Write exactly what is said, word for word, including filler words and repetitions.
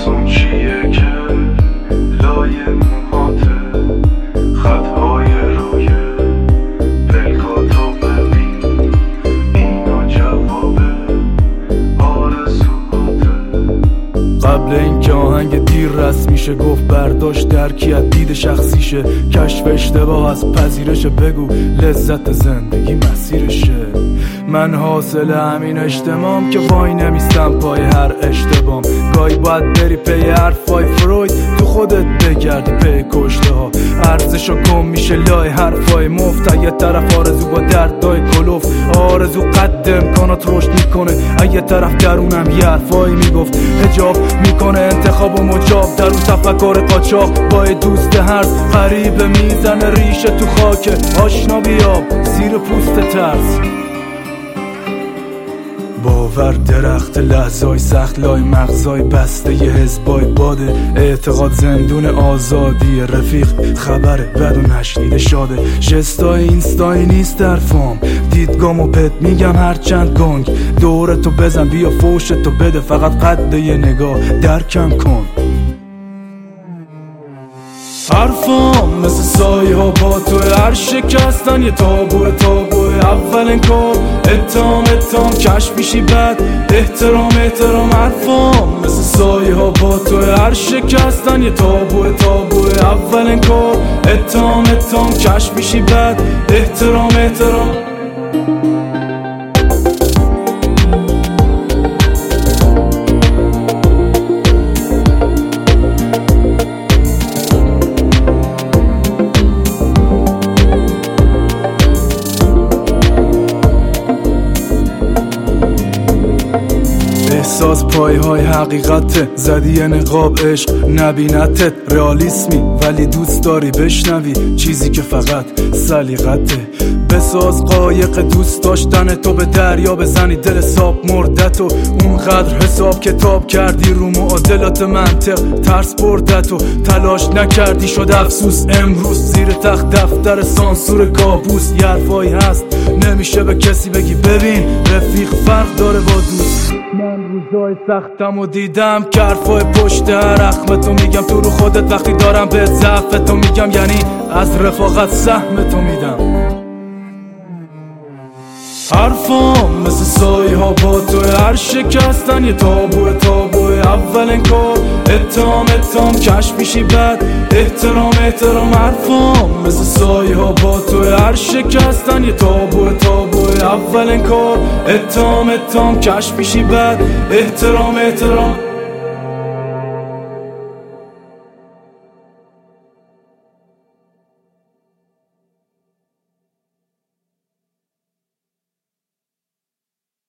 اون چیه که لای موهاته، خطهای روی پلکاتو ببین، اینا جوابه آرزوهاته. قبل اینکه آهنگ دیر رسمی شه گفت برداشت درکی از دید شخصیشه، کشف اشتباه از پذیرش، بگو لذت زندگی مسیرشه. من حاصل همین اجتماعم که وای نمیستم پای هر اشتباهم. گاهی باید بری پی حرفای فروید، تو خودت بگردی پی کشته ها. ارزشو کم میشه لای حرفای مفت، یه طرف آرزو با دردای کلوف. آرزو قد امکانات رشد میکنه، یه طرف درونم یه حرفایی میگفت. حجاب میکنه انتخاب و مجاب، در اون تفکر قاچاق با دوست هرز. غریبه میزنه ریشه تو خاک آشنا بیاب زیر پوست ترس. باور درخت لحظای سخت لای مغزای بسته ی حزبای باده. اعتقاد زندون آزادی رفیق، خبر بد و نشنیده شاده. جستای اینستایی نیست در فام، دیدگامو بهت میگم هرچند گنگ. دورتو بزن بیا فوشتو بده، فقط قد یه نگاه درکم کن. حرفام مثل سایه ها با تو، هر شکستن یه تابوه تابوه. اولین کار اتهام اتهام، کشف میشی بعد احترام احترام. حرفام مثل سایه ها با تو، هر شکستن یه تابوه تابوه. اولین کار اتهام اتهام، کشف میشی بعد احترام احترام. احساس پایه های حقیقته، زدی یه نقاب عشق نبینتت. رئالیسمی ولی دوست داری بشنوی چیزی که فقط سلیقته. بساز قایق دوست داشتن تو، به دریا بزنی دل ساب مردتو. اونقدر حساب کتاب کردی رو معادلات منطق، ترس بردتو. تلاش نکردی شد افسوس امروز، زیر تخت دفتر سانسور کابوس. یه حرفایی هست نمیشه به کسی بگی ببین رفیق فرق داره با دوست. من روزای سختم و دیدم که حرفای پشت هر اخمتو میگم تو رو خودت، وقتی دارم بهت ضعفتو میگم، یعنی از رفاقت سهمتو میدم. حرفام مثل سایه ها با تو، هر شکستن یه تابوه تابوه. اولین کار اتهام اتهام، کشف میشی بعد احترام احترام. حرفام مثل سایه ها با تو، هر شکستن یه تابوه تابوه. اولین کار اتهام اتهام، کشف میشی بعد احترام احترام.